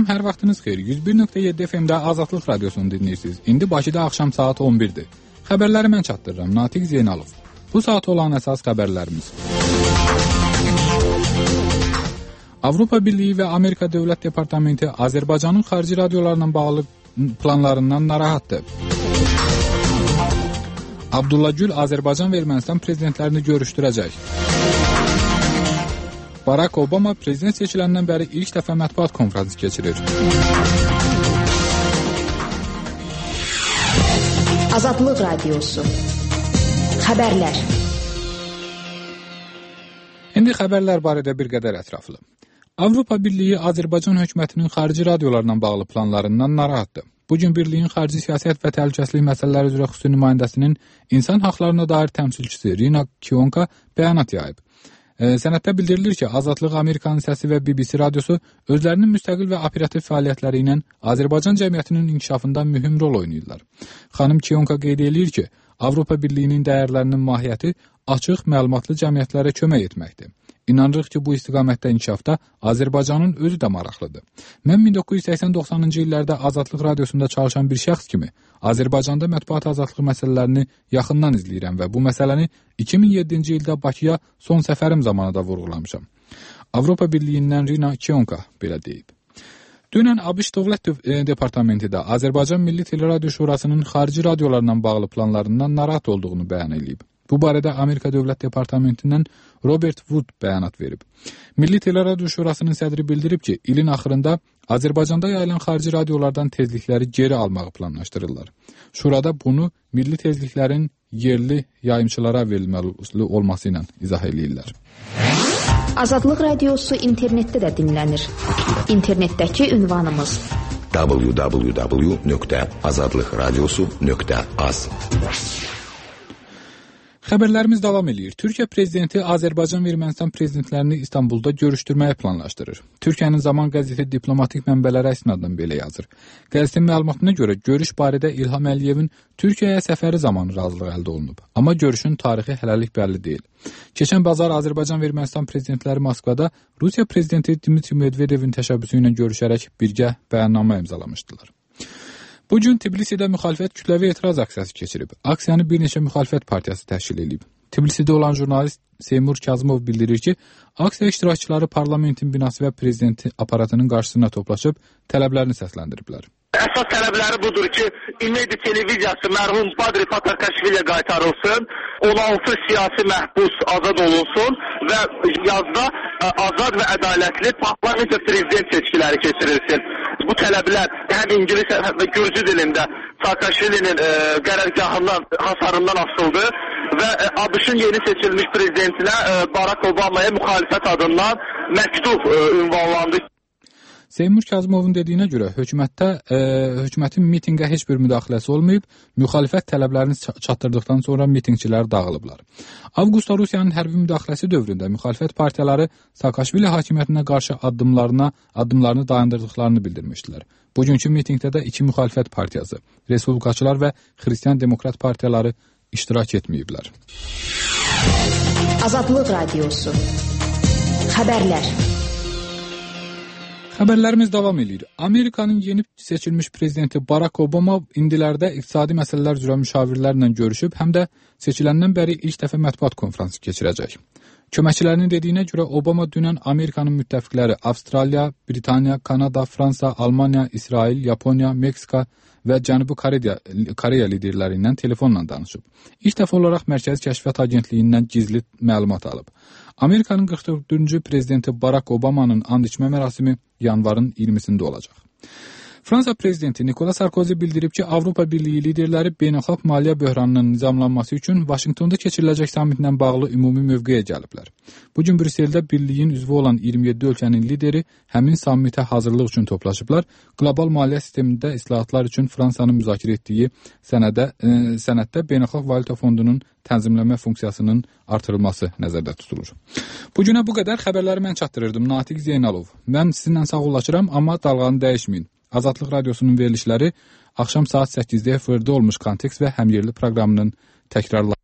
Salam, hər vaxtınız xeyir. 101.7 FM-də Azadlıq Radiosunu dinləyirsiniz. İndi Bakıda axşam saat 11-dir. Xəbərləri mən çatdırıram. Natiq Zeynalov. Bu saat olan əsas xəbərlərimiz. Avropa Birliyi və Amerika Dövlət Departamenti Azərbaycanın xarici radiolarla bağlı planlarından narahatdır. Abdullah Gül Azərbaycan və Ermənistan prezidentlərini görüşdürəcək. Barack Obama prezident seçiləndən bəri ilk dəfə mətbuat konfransı keçirir. Azadlıq Radiosu. Xəbərlər. İndi xəbərlər barədə bir qədər ətraflı. Avropa Birliyi Azərbaycan hökumətinin xarici radiolarla bağlı planlarından narahatdır. Bugün Birliyin xarici siyasət və təhlükəsizlik məsələləri üzrə xüsusi nümayəndəsinin insan haqlarına dair təmsilçisi Rina Kionka bəyanat yayıb. Sənəddə bildirilir ki, Azadlıq Amerikanın səsi və BBC radiosu özlərinin müstəqil və operativ fəaliyyətləri ilə Azərbaycan cəmiyyətinin inkişafında mühüm rol oynayırlar. Xanım Kionka qeyd edir ki, Avropa Birliyinin dəyərlərinin mahiyyəti açıq, məlumatlı cəmiyyətlərə kömək etməkdir. İnanırıq ki, bu istiqamətdə inkişafda Azərbaycanın özü də maraqlıdır. Mən 1980-90-cı illərdə Azadlıq Radiosunda çalışan bir şəxs kimi Azərbaycanda mətbuat azadlığı məsələlərini yaxından izləyirəm və bu məsələni 2007-ci ildə Bakıya son səfərim zamanı da vurğulamışam. Avropa Birliyindən Rina Kionka belə deyib. Dünən ABŞ Dövlət Departamenti də Azərbaycan Milli Teleradio Şurasının xarici radiolarla bağlı planlarından narahat olduğunu bəyan edib. Bu barədə Amerika Dövlət Departamentindən Robert Wood bəyanat verib. Milli Teleradio Şurasının sədri bildirib ki, ilin axırında Azərbaycanda yayılan xarici radiolardan tezlikləri geri almağı planlaşdırırlar. Şurada bunu milli tezliklərin yerli yayımçılara verilməli olması ilə izah edirlər. Azadlıq Radiosu internetdə də dinlənir. İnternetdəki ünvanımız www.azadlıqradiosu.az. Xəbərlərimiz davam edir. Türkiyə prezidenti Azərbaycan və Ermənistan prezidentlərini İstanbulda görüşdürməyə planlaşdırır. Türkiyənin Zaman qəzeti diplomatik mənbələrə isnadan belə yazır. Qəzetin məlumatına görə görüş barədə İlham Əliyevin Türkiyəyə səfəri zamanı razılıq əldə olunub. Amma görüşün tarixi hələlik bəlli deyil. Keçən bazar Azərbaycan və Ermənistan prezidentləri Moskvada Rusiya prezidenti Dmitri Medvedevin təşəbbüsü ilə görüşərək birgə bəyannamə imzalamışdılar. Bugün Tbilisidə müxalifət kütləvi etiraz aksiyası keçirib. Aksiyanı bir neçə müxalifət partiyası təşkil edib. Tbilisidə olan jurnalist Seymur Kazımov bildirir ki, aksiya iştirakçıları parlamentin binası və prezidenti aparatının qarşısına toplaşıb tələblərini səsləndiriblər. Əsas tələbləri budur ki, İmmedi televiziyası mərhum Badri Patarkaşviliyə qaytarılsın, 16 siyasi məhbus azad olunsun və yazda azad və ədalətli parlament və prezident seçkiləri keçirilsin. Bu tələblər həm İngilis həm də Gürcü dilində Saakashvilinin qərargahından, hasarından asıldı və ABŞ-ın yeni seçilmiş prezidentinə Barack Obama'ya müxalifət adından məktub ünvanlandı. Seymur Kazımovun dediyinə görə hökumətin mitinqə heç bir müdaxiləsi olmayıb, müxalifət tələblərini çatdırdıqdan sonra mitinqçilər dağılıblar. Avqustda Rusiyanın hərbi müdaxiləsi dövründə müxalifət partiyaları Saakashvili hakimiyyətinə qarşı addımlarını dayandırdıqlarını bildirmişdilər. Bugünkü mitinqdə də iki müxalifət partiyası, Respublikaçılar və Xristian Demokrat partiyaları iştirak etməyiblər. Azadlıq Radiosu. Xəbərlər. Xəbərlərimiz davam edir. Amerikanın yeni seçilmiş prezidenti Barack Obama indilərdə iqtisadi məsələlər üzrə müşavirlərlə görüşüb, həm də seçiləndən bəri ilk dəfə mətbuat konfransı keçirəcək. Köməkçilərinin dediyinə görə Obama dünən Amerikanın müttəfiqləri Avstraliya, Britaniya, Kanada, Fransa, Almaniya, İsrail, Yaponiya, Meksika və Cənubi Koreya liderləri ilə telefonla danışıb. İlk dəfə olaraq Mərkəzi Kəşfiyyat Agentliyindən gizli məlumat alıb. Amerikanın 44-cü prezidenti Barack Obama'nın and içmə mərasimi yanvarın 20-sində olacaq. Fransa prezidenti Nicolas Sarkozy bildirib ki, Avropa Birliyi liderləri beynəlxalq maliyyə böhranının nizamlanması üçün Vaşinqtonda keçiriləcək sammitlə bağlı ümumi mövqeyə gəliblər. Bugün Brüsseldə Birliyin üzvü olan 27 ölkənin lideri həmin sammitə hazırlıq üçün toplaşıblar. Qlobal maliyyə sistemində islahatlar üçün Fransanın müzakirə etdiyi sənəddə Beynəlxalq Valyuta Fondunun tənzimləmə funksiyasının artırılması nəzərdə tutulur. Bugünə bu qədər xəbərləri mən çatdırırdım. Natiq Zeynalov. Mən sizinlə sağollaşıram, amma dalğanı dəyişməyin. Azadlıq Radiosunun verilişləri axşam saat 8-də efirdə olmuş Kontekst və Həmyerli proqramının təkrarları.